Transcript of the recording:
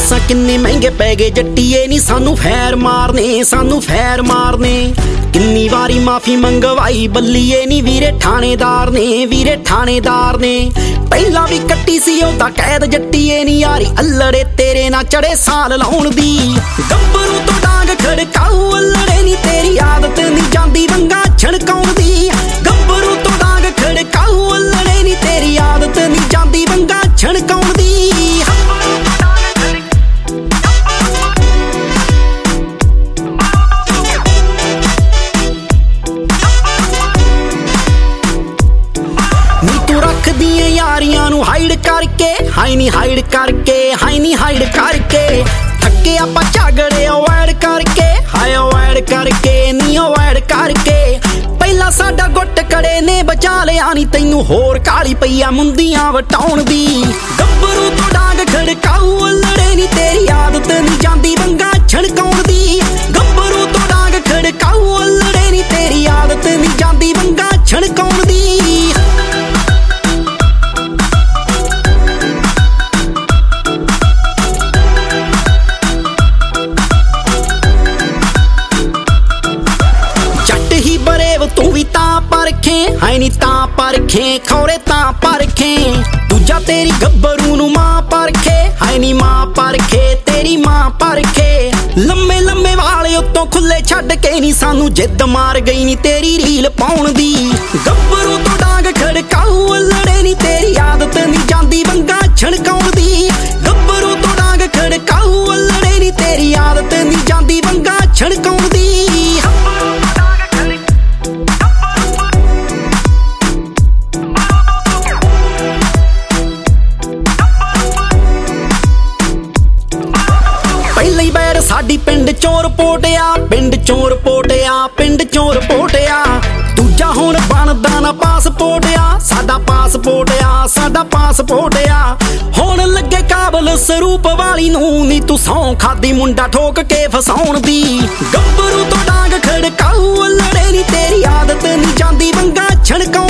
ਲਾਇਸੈਂਸਾਂ ਕਿੰਨੇ ਮਹਿੰਗੇ ਪੈ ਗਏ ਜੱਟੀਏ ਨੀ ਸਾਨੂੰ ਫੈਰ ਮਾਰਨੇ, ਸਾਨੂੰ ਫੈਰ ਮਾਰਨੇ। ਕਿੰਨੀ ਵਾਰੀ ਮਾਫੀ ਮੰਗਵਾਈ ਬੱਲੀਏ ਨੀ ਵੀਰੇ ਥਾਣੇਦਾਰ ਨੇ, ਵੀਰੇ ਥਾਣੇਦਾਰ ਨੇ। ਪਹਿਲਾਂ ਵੀ ਕੱਟੀ ਸੀ ਉਹਦਾ ਕੈਦ ਜੱਟੀਏ ਨੀ ਯਾਰੀ ਅੱਲੜੇ ਤੇਰੇ ਨਾਲ ਚੜੇ ਸਾਲ ਲਾਉਣ ਦੀ। ਗੱਭਰੂ ਤੋਂ ਡਾਂਗ ਖੜਕਾਊ ਅੱਲੜੇ ਨੀ ਤੇਰੀ ਆਦਤ ਨੀ ਜਾਂਦੀ ਵੰਗਾ ਛਣਕਾਉਣ ਦੀ। ਗੱਭਰੂ ਤੋਂ ਡਾਂਗ ਖੜਕਾਊ ਅੱਲੜੇ ਨੀ ਤੇਰੀ ਆਦਤ ਨੀ ਜਾਂਦੀ ਵੰਗਾ ਛਣਕਾਉਣ ਦੀ। ਨੀ ਤੂੰ ਰੱਖਦੀ ਏ ਯਾਰੀਆਂ ਨੂੰ ਹਾਈਡ ਕਰਕੇ, ਹਾਈ ਨੀ ਹਾਈਡ ਕਰਕੇ, ਹਾਈ ਨੀ ਹਾਈਡ ਕਰਕੇ। ਥੱਕੇ ਆਪਾਂ ਝਗੜੇ ਅਵੋਇਡ ਕਰਕੇ, ਹਾਏ ਅਵੋਇਡ ਕਰਕੇ ਨੀ ਅਵੋਇਡ ਕਰਕੇ। ਪਹਿਲਾਂ ਸਾਡਾ ਗੁੱਟ ਕੜੇ ਨੇ ਬਚਾ ਲਿਆ ਨੀ ਤੈਨੂੰ ਹੋਰ ਕਾਲੀ ਪਈ ਆ ਮੁੰਦੀਆਂ ਵਟਾਉਣ ਦੀ। ਗੱਭਰੂ ਤੋਂ ਡਾਂਗ ਖੜਕਾਊ ਅੱਲੜੇ ਨੀ ਤੇਰੀ ਆਦਤ ਨੀ ਜਾਂਦੀ ਵੰਗਾ ਛਣਕਾਉਣ ਦੀ। ਗੱਭਰੂ ਤੋਂ ਡਾਂਗ ਖੜਕਾਊ ਅੱਲੜੇ ਨੀ ਤੇਰੀ ਆਦਤ ਨੀ ਜਾਂਦੀ ਵੰਗਾ ਛਣਕਾਉਣ ਦੀ। ਤੂੰ ਵੀ ਤਾਂ ਪਰਖੇ ਹੈ ਨੀ ਤਾਂ ਪਰਖੇ ਖੌਰੇ ਤਾਂ ਪਰਖੇ। ਦੂਜਾ ਤੇਰੀ ਗੱਭਰੂ ਨੂੰ ਮਾਂ ਪਰਖੇ ਹੈ ਨੀ ਮਾਂ ਪਰਖੇ ਤੇਰੀ ਮਾਂ ਪਰਖੇ। ਲੰਮੇ ਲੰਮੇ ਵਾਲੇ ਉੱਤੋਂ ਖੁੱਲੇ ਛੱਡ ਕੇ ਨੀ ਸਾਨੂੰ ਜਿੱਦ ਮਾਰ ਗਈ ਨੀ ਤੇਰੀ ਰੀਲ ਪਾਉਣ ਦੀ। ਗੱਭਰੂ ਤੋਂ ਡਾਂਗ ਖੜਕਾਊ ਅੱਲੜੇ ਨੀ ਤੇਰੀ ਆਦਤ ਨੀ ਜਾਂਦੀ ਵੰਗਾ ਛਣਕਾਉਣ ਦੀ। ਗੱਭਰੂ ਤੋਂ ਡਾਂਗ ਖੜਕਾਊ ਅੱਲੜੇ ਨੀ ਤੇਰੀ ਆਦਤ ਨੀ ਜਾਂਦੀ ਵੰਗਾ ਛਣਕਾਉਣ ਦੀ। ਪਹਿਲੀ ਬੈਰ ਸਾਡੀ ਪਿੰਡ ਚੋਂ ਰਿਪੋਰਟ ਆ, ਪਿੰਡ ਚੋਂ ਰਿਪੋਰਟ ਆ, ਪਿੰਡ ਚੋਂ ਰਿਪੋਰਟ ਆ। ਦੂਜਾ ਹੁਣ ਬਣਦਾ ਨਾ ਪਾਸਪੋਰਟ ਆ, ਸਾਡਾ ਪਾਸਪੋਰਟ ਆ, ਸਾਡਾ ਪਾਸਪੋਰਟ ਆ। ਹੁਣ ਲੱਗੇ ਕਾਬਲ ਸਰੂਪ ਵਾਲੀ ਨੂੰ ਨੀ ਤੂੰ ਸੌਂ ਖਾਦੀ ਮੁੰਡਾ ਠੋਕ ਕੇ ਫਸਾਉਣ ਦੀ। ਗੱਭਰੂ ਤੋਂ ਡਾਂਗ ਖੜਕਾਊ ਅੱਲੜੇ ਨੀ ਤੇਰੀ ਆਦਤ ਨੀ ਜਾਂਦੀ ਵੰਗਾ ਛਣਕਾਉਣ